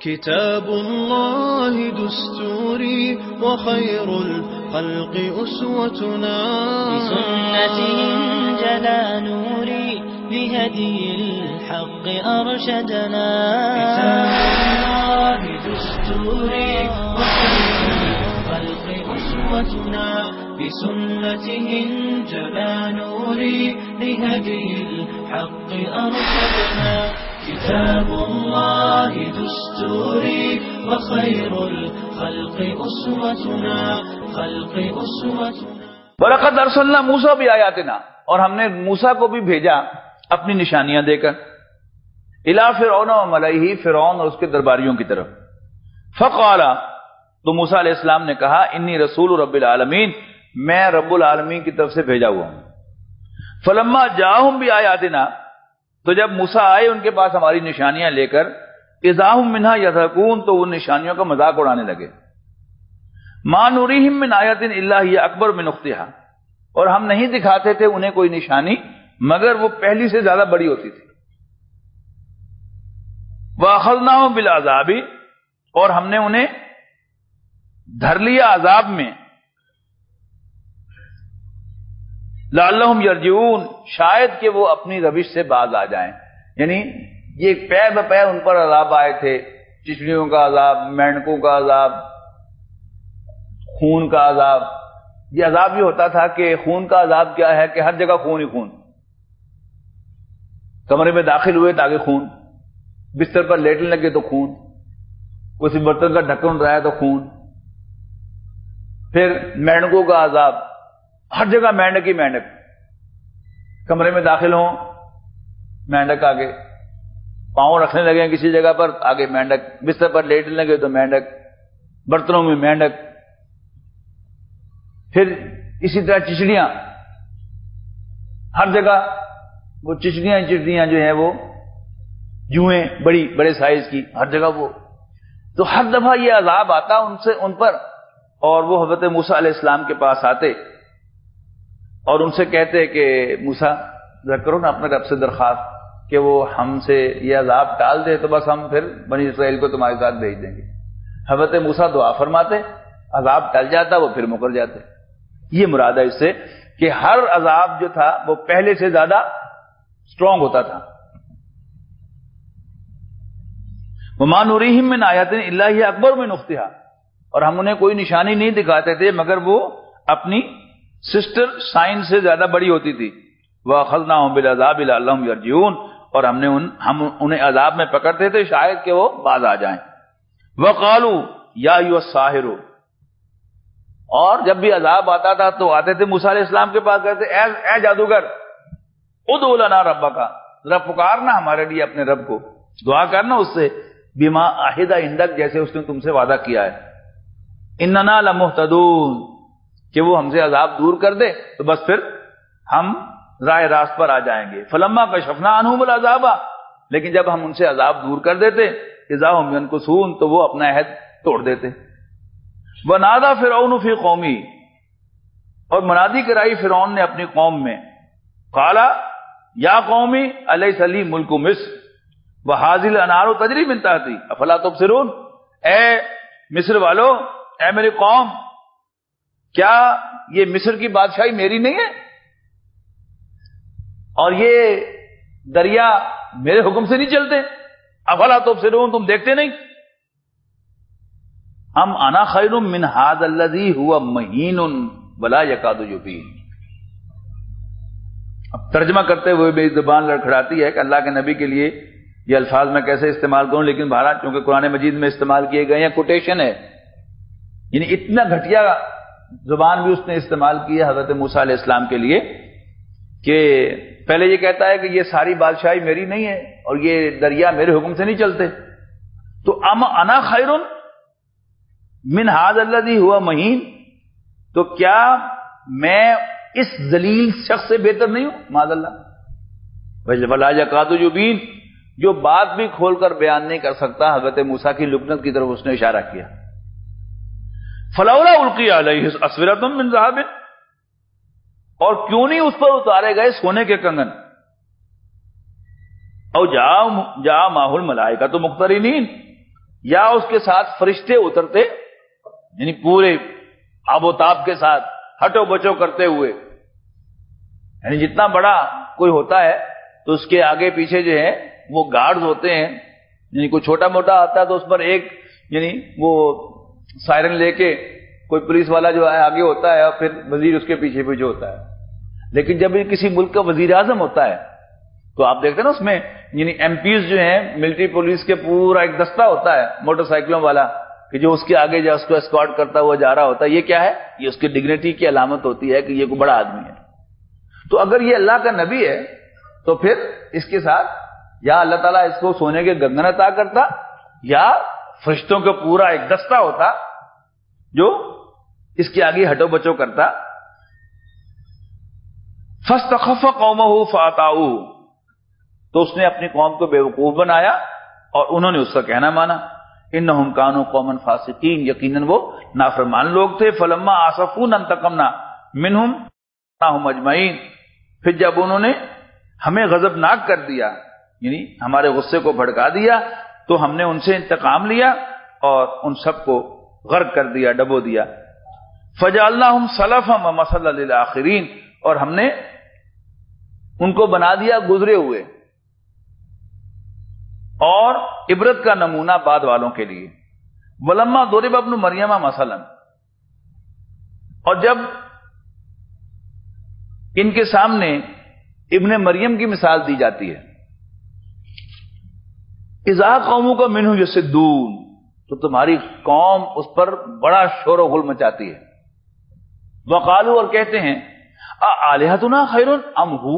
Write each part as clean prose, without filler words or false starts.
كتاب الله دستوري وخير الخلق أسوتنا بسنته انجلى نوري بهدي الحق أرشدنا كتاب الله دستوري وخير الخلق أسوتنا بسنته انجلى نوري بهدي الحق أرشدنا كتاب الله دستوري وخير الخلق أسوتنا وَلَقَدْ أَرْسَلْنَا مُوسَىٰ بِآيَاتِنَا، اور ہم نے موسیٰ کو بھی بھیجا اپنی نشانیاں دے کر، اِلَىٰ فِرْعَوْنَ وَمَلَئِهِ، فرعون اور اس کے درباریوں کی طرف۔ فَقَالَ، تو موسیٰ علیہ السلام نے کہا، انی رسول رب العالمین، میں رب العالمین کی طرف سے بھیجا ہوا ہوں۔ فَلَمَّا جَاءَهُم بِآيَاتِنَا، تو جب موسیٰ آئے ان کے پاس ہماری نشانیاں لے کر، اِذَا هُم مِنْهَا يَضْحَكُونَ، تو وہ نشانیوں کا مذاق اڑانے لگے۔ مَا نُرِيهِم مِّنْ آیَةٍ إِلَّا هِیَ أَکْبَرُ مِنْ أُخْتِهَا، اور ہم نہیں دکھاتے تھے انہیں کوئی نشانی مگر وہ پہلی سے زیادہ بڑی ہوتی تھی۔ وَأَخَذْنَاهُم بِالْعَذَابِ، اور ہم نے انہیں دھر لیا عذاب میں، لَعَلَّهُمْ يَرْجِعُونَ، شاید کہ وہ اپنی روش سے باز آ جائیں، یعنی یہ پے بپے ان پر عذاب آئے تھے، چچڑیوں کا عذاب، مینڈکوں کا عذاب، خون کا عذاب۔ یہ عذاب یہ ہوتا تھا کہ خون کا عذاب کیا ہے کہ ہر جگہ خون ہی خون، کمرے میں داخل ہوئے تاکہ خون، بستر پر لیٹنے لگے تو خون، کسی برتن کا ڈھکن اٹھ رہا ہے تو خون، پھر مینڈکوں کا عذاب، ہر جگہ مینڈک ہی مینڈک، کمرے میں داخل ہوں مینڈک آگے، پاؤں رکھنے لگے کسی جگہ پر آگے مینڈک، بستر پر لیٹنے لگے تو مینڈک، برتنوں میں مینڈک، پھر اسی طرح چچڑیاں، ہر جگہ وہ چچڑیاں جو ہیں وہ جوئیں بڑے سائز کی، ہر جگہ وہ، تو ہر دفعہ یہ عذاب آتا ان پر، اور وہ حضرت موسیٰ علیہ السلام کے پاس آتے اور ان سے کہتے کہ موسیٰ ذرا کرو نا اپنے رب سے درخواست کہ وہ ہم سے یہ عذاب ٹال دے، تو بس ہم پھر بنی اسرائیل کو تمہارے ساتھ بھیج دیں گے۔ حضرت موسیٰ دعا فرماتے، عذاب ٹل جاتا، وہ پھر مکر جاتے۔ یہ مراد ہے اس سے کہ ہر عذاب جو تھا وہ پہلے سے زیادہ اسٹرانگ ہوتا تھا۔ وَمَا نُرِيهِم مِّنْ آیَةٍ إِلَّا هِیَ أَکْبَرُ مِنْ أُخْتِهَا، اور ہم انہیں کوئی نشانی نہیں دکھاتے تھے مگر وہ اپنی سسٹر سائن سے زیادہ بڑی ہوتی تھی۔ وَأَخَذْنَاهُم بِالْعَذَابِ لَعَلَّهُمْ يَرْجِعُونَ، اور ہم انہیں عذاب میں پکڑتے تھے شاید کہ وہ باز آ جائیں۔ وَقَالُوا يَا أَيُّهَا السَّاحِرُ، اور جب بھی عذاب آتا تھا تو آتے تھے موسیٰ علیہ السلام کے پاس، کہتے اے جادوگر، ادعو لنا ربک، ذرا پکارنا ہمارے لیے اپنے رب کو، دعا کرنا اس سے، بما عہد عندک، جیسے اس نے تم سے وعدہ کیا ہے، اننا لمہتدون، کہ وہ ہم سے عذاب دور کر دے تو بس پھر ہم راہ راست پر آ جائیں گے۔ فلما کشفنا عنہم العذاب، لیکن جب ہم ان سے عذاب دور کر دیتے، اذا ہم ینکثون، تو وہ اپنا عہد توڑ دیتے۔ وَنَادَى فِرْعَوْنُ فِي قَوْمِهِ، اور منادی کرائی فرعون نے اپنی قوم میں، قَالَ يَا قَوْمِ أَلَيْسَ لِي مُلْكُ مِصْرَ وَهَٰذِهِ الْأَنْهَارُ تَجْرِي مِن تَحْتِي أَفَلَا تُبْصِرُونَ، اے مصر والو، اے میری قوم، کیا یہ مصر کی بادشاہی میری نہیں ہے اور یہ دریا میرے حکم سے نہیں چلتے؟ افلا تبصرون، تم دیکھتے نہیں؟ ام انا خیر من ھذا الذی هو مہین ولا یکاد یبین۔ اب ترجمہ کرتے ہوئے میری زبان لڑکھڑاتی ہے کہ اللہ کے نبی کے لیے یہ الفاظ میں کیسے استعمال کروں، لیکن بہرحال چونکہ قرآن مجید میں استعمال کیے گئے ہیں، کوٹیشن ہے، یعنی اتنا گھٹیا زبان بھی اس نے استعمال کی ہے حضرت موسیٰ علیہ السلام کے لیے کہ پہلے یہ کہتا ہے کہ یہ ساری بادشاہی میری نہیں ہے اور یہ دریا میرے حکم سے نہیں چلتے، تو ام انا خیر من ھذا الذی ھو مہین، تو کیا میں اس ذلیل شخص سے بہتر نہیں ہوں؟ معاذ اللہ، ولا یکاد یبین، جو بات بھی کھول کر بیان نہیں کر سکتا۔ حضرت موسیٰ کی لکنت کی طرف اس نے اشارہ کیا۔ فلولا القی علیہ اسورۃ من ذہب، اور کیوں نہیں اس پر اتارے گئے سونے کے کنگن، او جاء معہ الملائکۃ مقترنین، یا اس کے ساتھ فرشتے اترتے، یعنی پورے آب و تاب کے ساتھ ہٹو بچو کرتے ہوئے، یعنی جتنا بڑا کوئی ہوتا ہے تو اس کے آگے پیچھے جو ہے وہ گارڈز ہوتے ہیں، یعنی کوئی چھوٹا موٹا آتا ہے تو اس پر ایک یعنی وہ سائرن لے کے کوئی پولیس والا جو ہے آگے ہوتا ہے اور پھر وزیر اس کے پیچھے پیچھے ہوتا ہے. لیکن جب کسی ملک کا وزیر اعظم ہوتا ہے تو آپ دیکھتے ہیں نا اس میں یعنی ایم پیز جو ہیں ملٹری پولیس کے پورا ایک دستہ ہوتا ہے موٹر سائیکلوں والا کہ جو اس کے آگے جو اس کو اسکارٹ کرتا ہوا جا رہا ہوتا ہے. یہ کیا ہے؟ یہ اس کی ڈگنیٹی کی علامت ہوتی ہے کہ یہ کوئی بڑا آدمی ہے. تو اگر یہ اللہ کا نبی ہے تو پھر اس کے ساتھ یا اللہ تعالیٰ اس کو سونے کے گنگن عطا کرتا یا فرشتوں کا پورا ایک دستہ ہوتا جو اس کے آگے ہٹو بچو کرتا. فاستخف قومه فاطاؤوه، تو اس نے اپنی قوم کو بیوقوف بنایا اور انہوں نے اس کا کہنا مانا. انہم کانوا قوما فاسقین، یقیناً وہ نافرمان لوگ تھے. فلما آسفونا انتقمنا منہم اجمعین، پھر جب انہوں نے ہمیں غضبناک کر دیا یعنی ہمارے غصے کو بھڑکا دیا تو ہم نے ان سے انتقام لیا اور ان سب کو غرق کر دیا، ڈبو دیا. فجعلناہم سلفا ومثلا للآخرین، اور ہم نے ان کو بنا دیا گزرے ہوئے اور عبرت کا نمونہ بعد والوں کے لیے. ولما ضرب ابن مریم مثلا، اور جب ان کے سامنے ابن مریم کی مثال دی جاتی ہے، اذا قوموں کو منہ یصدون، تو تمہاری قوم اس پر بڑا شور و غل مچاتی ہے. وقالوا، اور کہتے ہیں آلہتنا خیر ام ہو،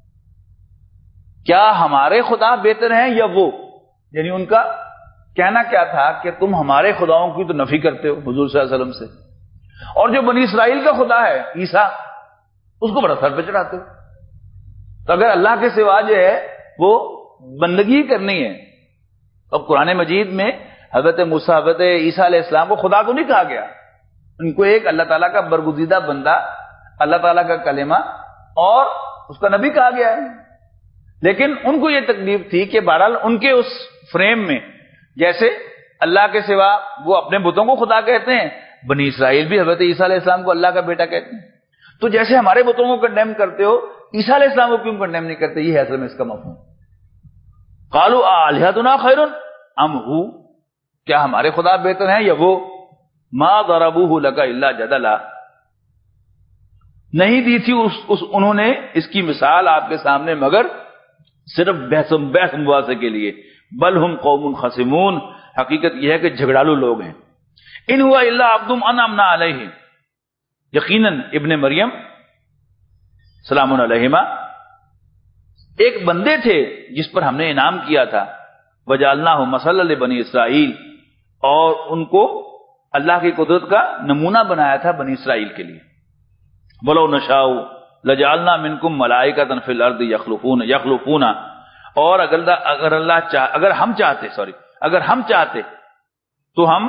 کیا ہمارے خدا بہتر ہیں یا وہ؟ یعنی ان کا کہنا کیا تھا کہ تم ہمارے خداؤں کی تو نفی کرتے ہو حضور صلی اللہ علیہ وسلم سے، اور جو بنی اسرائیل کا خدا ہے عیسیٰ اس کو بڑا سر پہ چڑھاتے ہو. تو اگر اللہ کے سوا جو ہے وہ بندگی کرنی ہے، اب قرآن مجید میں حضرت موسیٰ حضرت عیسیٰ علیہ السلام کو خدا تو نہیں کہا گیا، ان کو ایک اللہ تعالیٰ کا برگزیدہ بندہ، اللہ تعالیٰ کا کلمہ اور اس کا نبی کہا گیا ہے. لیکن ان کو یہ تکلیف تھی کہ بہرحال ان کے اس فریم میں جیسے اللہ کے سوا وہ اپنے بتوں کو خدا کہتے ہیں، بنی اسرائیل بھی حضرت عیسیٰ علیہ السلام کو اللہ کا بیٹا کہتے ہیں. تو جیسے ہمارے بتوں کو کنڈیم کرتے ہو، عیسیٰ علیہ السلام کو کیوں کنڈیم نہیں کرتے؟ یہ ہے اصل میں اس کا مفہوم. قالوا آلہتنا خیر ام ہو، کیا ہمارے خدا بہتر ہیں یا وہ؟ ما ضربوہ لک الا جدلا، نہیں دی تھی انہوں نے اس کی مثال آپ کے سامنے مگر صرف بحث مباحثے کے لیے. بل ہم قوم خصمون، حقیقت یہ ہے کہ جھگڑالو لوگ ہیں. ان ہوا الا عبد انعمنا علیہ، یقیناً ابن مریم سلام علیہما ایک بندے تھے جس پر ہم نے انعام کیا تھا. وجعلناہ مثلا لبنی اسرائیل، اور ان کو اللہ کی قدرت کا نمونہ بنایا تھا بنی اسرائیل کے لیے. ولو نشاء لجعلنا منکم ملائکۃ فی الارض یخلفون، اور اگر ہم چاہتے تو ہم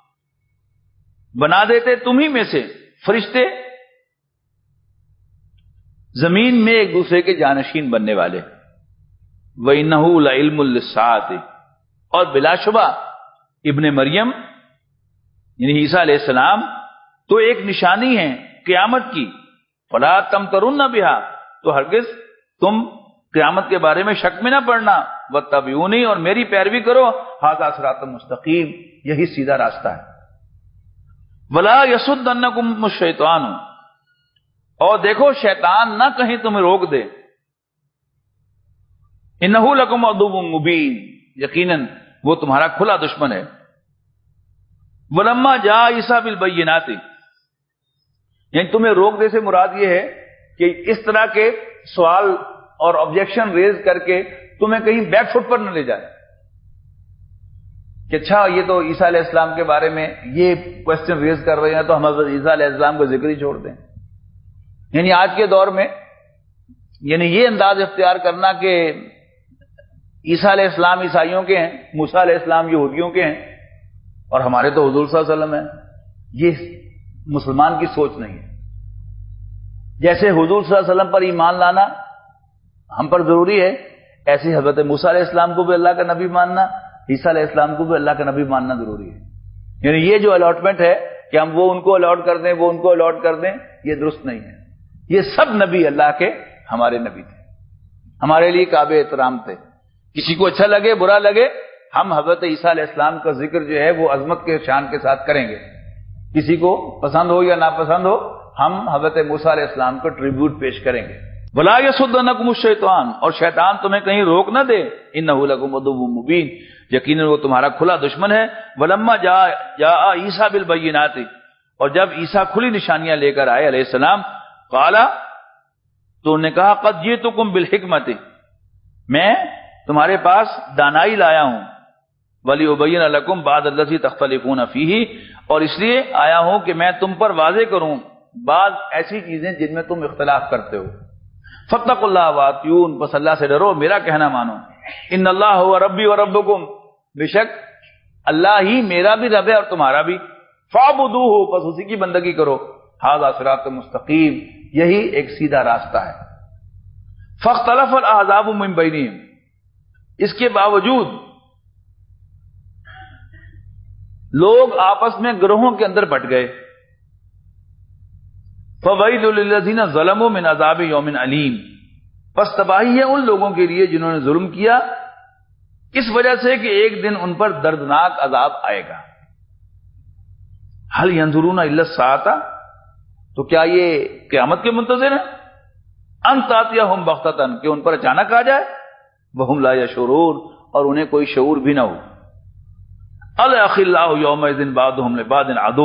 بنا دیتے تمہیں میں سے فرشتے زمین میں ایک دوسرے کے جانشین بننے والے. وَإِنَّهُ لَعِلْمٌ لِلسَّاعَةِ، اور بلا شبہ ابن مریم یعنی عیسیٰ علیہ السلام تو ایک نشانی ہے قیامت کی. فَلَا تَمْتَرُنَّ بِهَا، تو ہرگز تم قیامت کے بارے میں شک میں نہ پڑنا. وَاتَّبِعُونِی، اور میری پیروی کرو. هَذَا صِرَاطٌ مستقیم، یہی سیدھا راستہ ہے. وَلَا يَصُدَّنَّكُمُ الشَّيْطَانُ، اور دیکھو شیطان نہ کہیں تمہیں روک دے. انہو لکم عدو مبین، یقیناً وہ تمہارا کھلا دشمن ہے. ولما جاء عیسیٰ بالبینات، یعنی تمہیں روک دے سے مراد یہ ہے کہ اس طرح کے سوال اور آبجیکشن ریز کر کے تمہیں کہیں بیک فٹ پر نہ لے جائے کہ اچھا یہ تو عیسیٰ علیہ السلام کے بارے میں یہ کوشچن ریز کر رہے ہیں تو ہم حضرت عیسیٰ علیہ السلام کو ذکر ہی چھوڑ دیں. یعنی آج کے دور میں یعنی یہ انداز اختیار کرنا کہ عیسیٰ علیہ السلام عیسائیوں کے ہیں، موسیٰ علیہ السلام یہودیوں کے ہیں اور ہمارے تو حضور صلی اللہ علیہ وسلم ہیں، یہ مسلمان کی سوچ نہیں ہے. جیسے حضور صلی اللہ علیہ وسلم پر ایمان لانا ہم پر ضروری ہے، ایسے حضرت موسیٰ علیہ السلام کو بھی اللہ کا نبی ماننا، عیسیٰ علیہ السلام کو بھی اللہ کا نبی ماننا ضروری ہے. یعنی یہ جو الاٹمنٹ ہے کہ ہم وہ ان کو الاٹ کر دیں، وہ ان کو الاٹ کر دیں، یہ درست نہیں ہے. یہ سب نبی اللہ کے ہمارے نبی تھے، ہمارے لیے قابل احترام تھے. کسی کو اچھا لگے برا لگے، ہم حضرت عیسیٰ علیہ السلام کا ذکر جو ہے وہ عظمت کے شان کے ساتھ کریں گے. کسی کو پسند ہو یا ناپسند ہو، ہم حضرت موسیٰ علیہ السلام کو ٹریبیوٹ پیش کریں گے. وَلَا يَصُدَّنَّكُمُ الشَّيْطَانُ، اور شیطان تمہیں کہیں روک نہ دے. إِنَّهُ لَكُمْ عَدُوٌّ مُبِينٌ، یقیناً وہ تمہارا کھلا دشمن ہے. وَلَمَّا جَاءَ عِيسَىٰ بِالْبَيِّنَاتِ، اور جب عیسیٰ کھلی نشانیاں لے کر آئے علیہ السلام، قَالَ، تو انہوں نے کہا، قَدْ جِئْتُكُمْ بِالْحِكْمَةِ، میں تمہارے پاس دانائی لایا ہوں. وَلِأُبَيِّنَ لَكُمْ بَعْضَ الَّذِي تَخْتَلِفُونَ فِيهِ، اور اس لیے آیا ہوں کہ میں تم پر واضح کروں بعض ایسی چیزیں جن میں تم اختلاف کرتے ہو. فَاتَّقُوا اللَّهَ وَأَطِیعُونِ، بس اللہ سے ڈرو، میرا کہنا مانو. ان اللہ هو ربی وربکم، بے شک اللہ ہی میرا بھی رب ہے اور تمہارا بھی. فَاعْبُدُوهُ، بس اسی کی بندگی کرو. ھذا صراط مستقیم، یہی ایک سیدھا راستہ ہے. فاختلف الاحزاب من بینہم، اس کے باوجود لوگ آپس میں گروہوں کے اندر بٹ گئے. فویل للذین ظلموا من عذاب یوم علیم، پس تباہی ہے ان لوگوں کے لیے جنہوں نے ظلم کیا اس وجہ سے کہ ایک دن ان پر دردناک عذاب آئے گا. هل ينظرون الا الساعة، تو کیا یہ قیامت کے منتظر ہیں؟ ان تاتیہم بغتۃ، کہ ان پر اچانک آ جائے. وہم لا یشعرون، اور انہیں کوئی شعور بھی نہ ہو. الاخلاء یومئذ بعضهم لبعض عدو،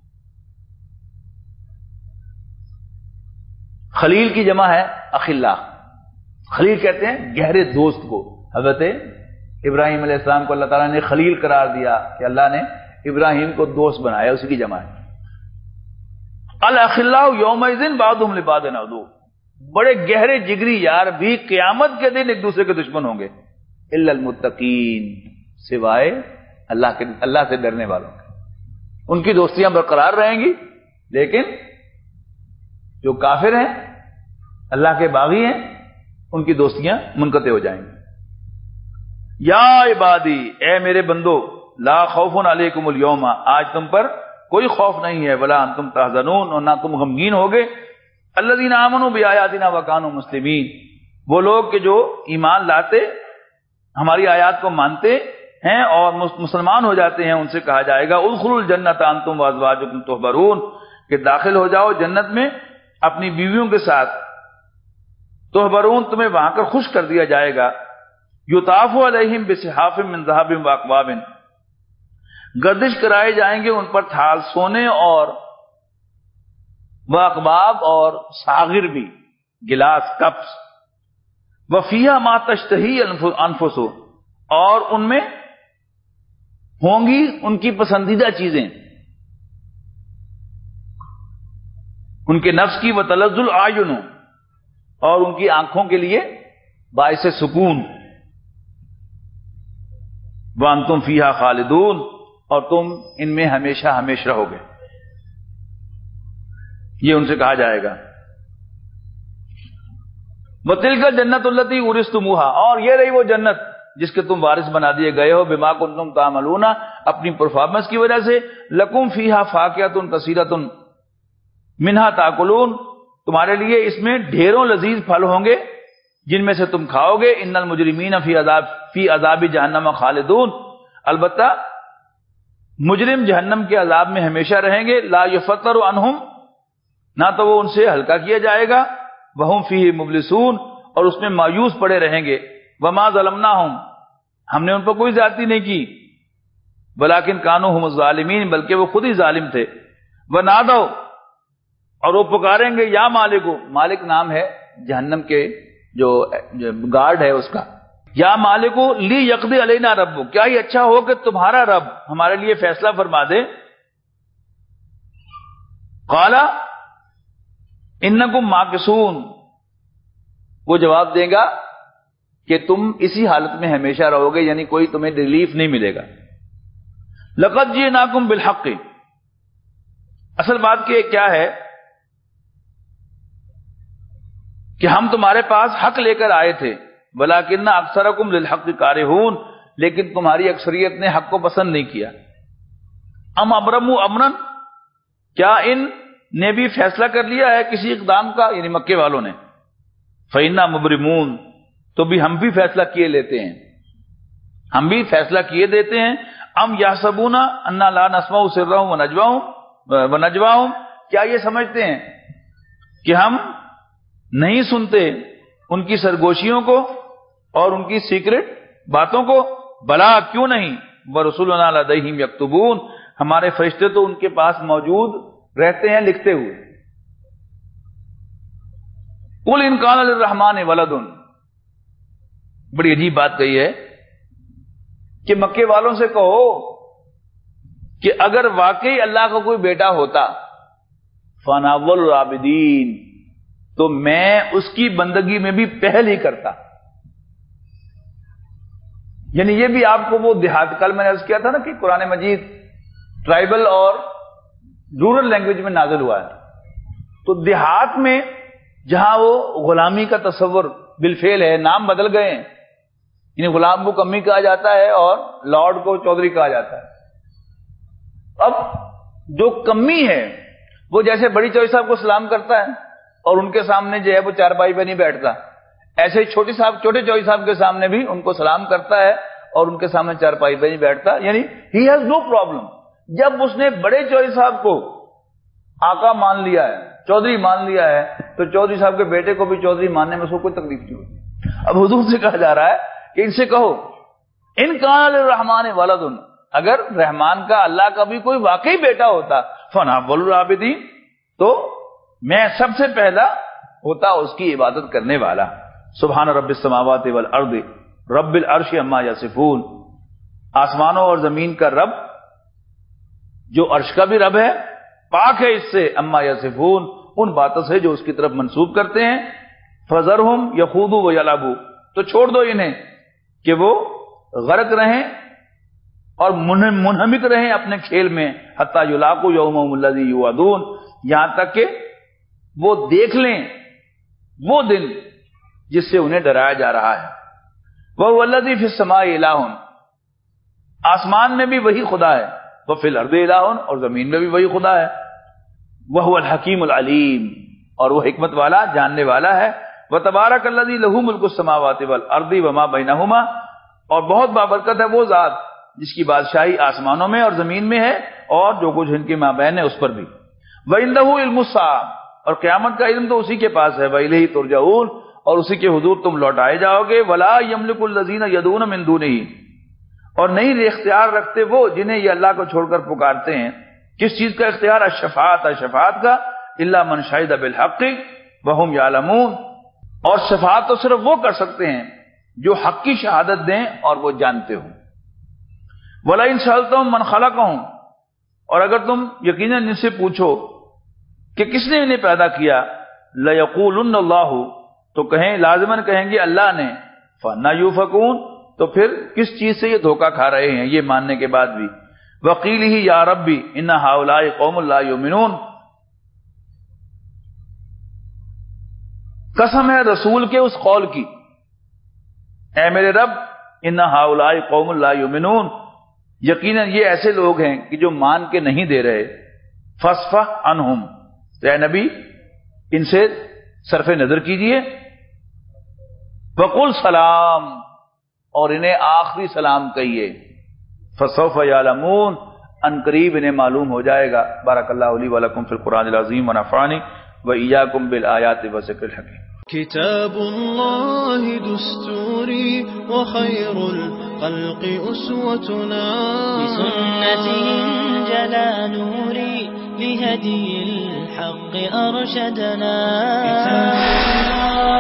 خلیل کی جمع ہے اخلاء. خلیل کہتے ہیں گہرے دوست کو. حضرت ابراہیم علیہ السلام کو اللہ تعالیٰ نے خلیل قرار دیا کہ اللہ نے ابراہیم کو دوست بنایا، اسی کی جمع ہے. الاخلاء یومئذ بعضهم لبعض عدو، بڑے گہرے جگری یار بھی قیامت کے دن ایک دوسرے کے دشمن ہوں گے. الا المتقین، سوائے اللہ سے ڈرنے والوں کے. ان کی دوستیاں برقرار رہیں گی، لیکن جو کافر ہیں، اللہ کے باغی ہیں، ان کی دوستیاں منقطع ہو جائیں گی. یا عبادی، اے میرے بندو، لا خوف علیکم اليوم، آج تم پر کوئی خوف نہیں ہے. ولا انتم تحزنون، اور نہ تم غمگین ہوگے. الذین آمنوا بآیاتنا وکانوا مسلمین، وہ لوگ کہ جو ایمان لاتے، ہماری آیات کو مانتے ہیں اور مسلمان ہو جاتے ہیں، ان سے کہا جائے گا ادخلوا الجنۃ انتم وازواجکم تحبرون، کہ داخل ہو جاؤ جنت میں اپنی بیویوں کے ساتھ. تحبرون، تمہیں وہاں کر خوش کر دیا جائے گا. یطاف علیہم بصحاف من ذهب واکواب، گردش کرائے جائیں گے ان پر تھال سونے اور واکباب اور ساغر بھی، گلاس، کپس. وفیہا ما تشتہی انفس، اور ان میں ہوں گی ان کی پسندیدہ چیزیں، ان کے نفس کی. وتلذ الاعین، اور ان کی آنکھوں کے لیے باعث سکون. وانتم فیہا خالدون، اور تم ان میں ہمیشہ ہمیشہ رہو گے. یہ ان سے کہا جائے گا. وَتِلْكَ الْجَنَّةُ الَّتِي أُورِثْتُمُوهَا، اور یہ رہی وہ جنت جس کے تم وارث بنا دیے گئے ہو. بما کنتم تعملون، اپنی پرفارمنس کی وجہ سے. لکم فیہا فاکہۃ کثیرۃ منہا تاکلون، تمہارے لیے اس میں ڈھیروں لذیذ پھل ہوں گے جن میں سے تم کھاؤ گے. ان المجرمین فی عذاب جہنم خالدون، البتہ مجرم جہنم کے عذاب میں ہمیشہ رہیں گے. لا یفتر عنہم، نہ تو وہ ان سے ہلکا کیا جائے گا. وہم فیہ مبلسون، اور اس میں مایوس پڑے رہیں گے. وما ظلمناہم، ہم نے ان پر کوئی زیادتی نہیں کی. ولیکن کانوا هم الظالمین، بلکہ وہ خود ہی ظالم تھے. ونادوا، اور وہ پکاریں گے یا مالکو، مالک نام ہے جہنم کے جو گارڈ ہے اس کا. یا مالکو لی یقضی علینا ربک، کیا یہ اچھا ہو کہ تمہارا رب ہمارے لیے فیصلہ فرما دے. قال انکم ماکثون، وہ جواب دے گا کہ تم اسی حالت میں ہمیشہ رہو گے، یعنی کوئی تمہیں ریلیف نہیں ملے گا. لقد جئناکم بالحق، اصل بات کیا ہے کہ ہم تمہارے پاس حق لے کر آئے تھے. ولیکن اکثرکم للحق کارہون، لیکن تمہاری اکثریت نے حق کو پسند نہیں کیا. ام ابرموا امرا، کیا ان نے بھی فیصلہ کر لیا ہے کسی اقدام کا، یعنی مکے والوں نے. فإنا مبرمون، تو بھی ہم بھی فیصلہ کیے لیتے ہیں، ہم بھی فیصلہ کیے دیتے ہیں. ام یحسبون انا لا نسمع سرهم ونجواهم، کیا یہ سمجھتے ہیں کہ ہم نہیں سنتے ان کی سرگوشیوں کو اور ان کی سیکرٹ باتوں کو؟ بلا، کیوں نہیں. ورسلنا لدیہم یکتبون، ہمارے فرشتے تو ان کے پاس موجود رہتے ہیں لکھتے ہوئے. قل ان کان للرحمن ولد، بڑی عجیب بات کہی ہے کہ مکے والوں سے کہو کہ اگر واقعی اللہ کا کوئی بیٹا ہوتا فانا اول العابدین، تو میں اس کی بندگی میں بھی پہل ہی کرتا. یعنی یہ بھی آپ کو وہ دیہات، کل میں نے عرض کیا تھا نا کہ قرآن مجید ٹرائبل اور رورل لینگویج میں نازل ہوا ہے. تو دیہات میں جہاں وہ غلامی کا تصور بالفعل ہے، نام بدل گئے ہیں، یعنی غلام کو کمی کہا جاتا ہے اور لارڈ کو چودھری کہا جاتا ہے. اب جو کمی ہے وہ جیسے بڑی چوہدری صاحب کو سلام کرتا ہے اور ان کے سامنے جو ہے وہ چارپائی پہ نہیں بیٹھتا، ایسے ہی چھوٹے چوہدری صاحب کے سامنے بھی ان کو سلام کرتا ہے اور ان کے سامنے چارپائی پہ نہیں بیٹھتا. یعنی ہی ہیز نو پرابلم. جب اس نے بڑے چوہدری صاحب کو آقا مان لیا ہے، چودھری مان لیا ہے، تو چودھری صاحب کے بیٹے کو بھی چودھری ماننے میں اس کو کوئی تکلیف نہیں ہوتی. اب حضور سے کہا جا رہا ہے کہ ان سے کہو ان کان للرحمن ولد، اگر رحمان کا، اللہ کا بھی کوئی واقعی بیٹا ہوتا فانا اول العابدین، تو میں سب سے پہلا ہوتا اس کی عبادت کرنے والا. سبحان رب السماوات والارض رب العرش عما یصفون، آسمانوں اور زمین کا رب جو عرش کا بھی رب ہے، پاک ہے اس سے، اما یصفون، ان باتوں سے جو اس کی طرف منسوب کرتے ہیں. فذرہم یخوضوا ویلعبوا، تو چھوڑ دو انہیں کہ وہ غرق رہیں اور منہمک رہیں اپنے کھیل میں. حتی یلاقوا یومہم الذی یوعدون، یہاں تک کہ وہ دیکھ لیں وہ دن جس سے انہیں ڈرایا جا رہا ہے. وَهُوَ الَّذِي فِي السَّمَاءِ إِلَٰهٌ، آسمان میں بھی وہی خدا ہے. وَفِي الْأَرْضِ إِلَٰهٌ، اور زمین میں بھی وہی خدا ہے. وَهُوَ الْحَكِيمُ الْعَلِيمُ، اور وہ حکمت والا، جاننے والا ہے. وَتَبَارَكَ الَّذِي لَهُ مُلْكُ السَّمَاوَاتِ وَالْأَرْضِ وَمَا بَيْنَهُمَا، اور بہت بابرکت ہے وہ ذات جس کی بادشاہی آسمانوں میں اور زمین میں ہے اور جو کچھ ان کے مابین ہے اس پر بھی. وَعِندَهُ عِلْمُ السَّاعَةِ، اور قیامت کا علم تو اسی کے پاس ہے. وَإِلَيْهِ تُرْجَعُونَ، اور اسی کے حضور تم لوٹائے جاؤ گے. وَلَا يَمْلِكُ الَّذِينَ يَدْعُونَ مِن دُونِهِ، اور نہیں اختیار رکھتے وہ جنہیں یہ اللہ کو چھوڑ کر پکارتے ہیں. کس چیز کا اختیار؟ الشفاعت کا. إِلَّا مَنْ شَهِدَ بِالْحَقِّ وَهُمْ يَعْلَمُونَ، اور شفاعت تو صرف وہ کر سکتے ہیں جو حق کی شہادت دیں اور وہ جانتے ہوں. وَلَئِن سَأَلْتَهُم مَّنْ خَلَقَهُم، اور اگر تم یقیناً ان سے پوچھو کہ کس نے انہیں پیدا کیا، لَيَقُولُنَّ اللَّهُ، تو کہیں، لازماً کہیں گے اللہ نے. فَأَنَّىٰ يُؤْفَكُونَ، تو پھر کس چیز سے یہ دھوکہ کھا رہے ہیں یہ ماننے کے بعد بھی. وَقِيلِهِ يَا رَبِّ إِنَّ هَٰؤُلَاءِ قَوْمٌ لَا يُؤْمِنُونَ، قسم ہے رسول کے اس قول کی، اے میرے رب، ان ہؤلاء قوم لا یؤمنون، یقیناً یہ ایسے لوگ ہیں کہ جو مان کے نہیں دے رہے. فاصفح عنہم، اے نبی ان سے صرف نظر کیجئے. وقل سلام، اور انہیں آخری سلام کہیے. فسوف یعلمون، ان قریب انہیں معلوم ہو جائے گا. بارک اللہ لی ولکم فی القرآن العظیم ونفعنی وإياكم بالآيات والذكر الحكيم. كتاب الله دستوري وخير الخلق أسوتنا، بسنته جلا نوري لهدي الحق أرشدنا.